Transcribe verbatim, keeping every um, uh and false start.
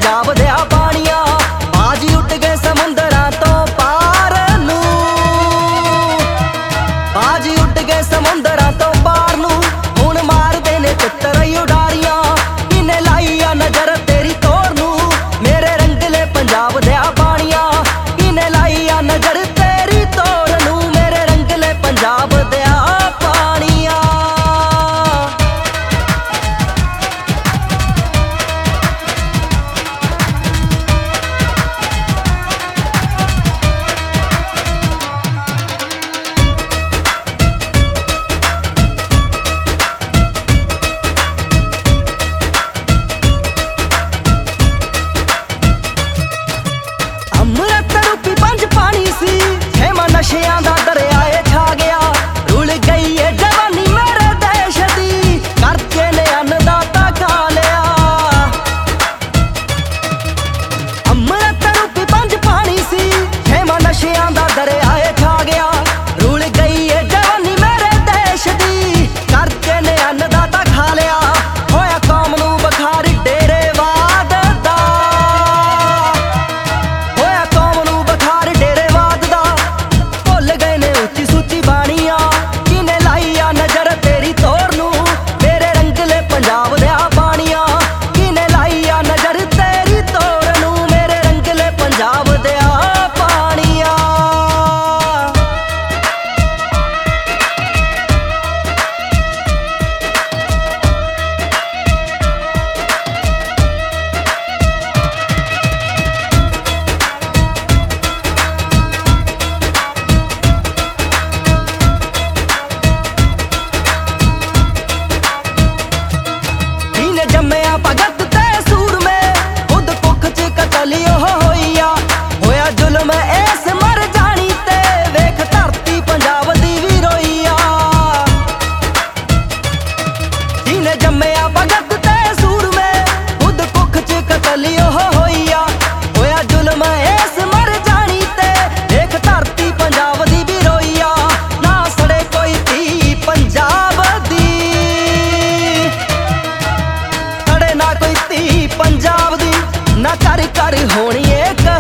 पंजाब दिया पानिया बाजी उठ गए समुंदरां तो पार नू बाजी उठ गए समुंदरां तो पार नू हुण मारदे ने तित्तर उडारियां किने लाई आ नजर तेरी तोर नू मेरे रंगले पंजाब दिया पानिया किने लाई आ नजर तेरी तोर नू मेरे रंगले पंजाब दिया पानिया। अमृत रूपी पंज पानी सी हेमा नशियां दा दरिया छा गया रुल गई है जवानी मेरे देश दी करके ने अन्नदाता खा लिया। अमृत रूपी पंज पानी सी हेमा नशियां दा दरिया छा गया रुल गई है जवानी मेरे देश दी करके ने अन्नदाता खा लिया। होया कौम नू बखार डेरे वाद दा होया कौम नू बखार डेरे वाद दा भुल गए ने उच्ची सुच्ची बाणियां किने लाई आ नजर तेरी तोर नू मेरे रंगले पंजाब दिया पानिया किने लाई आ नजर तेरी तोर नू मेरे रंगले पंजाब दिया पानिया। कीने जम्मया भगत ते सूर में खुद कुख च कतली ओह होइया होया जुल्म ऐस मर जानी ते वेख धरती पंजाब दी भी रोइया। कीने जम्मया भगत ते सूर में खुद कुख च कतली ओह होइया होया जुल्म ऐस मर जानी ते वेख धरती पंजाब दी भी रोइया। ना सड़े कोई धी पंजाब दी सड़े ना कोई धी पंजाब दी ना कर कर होनी ए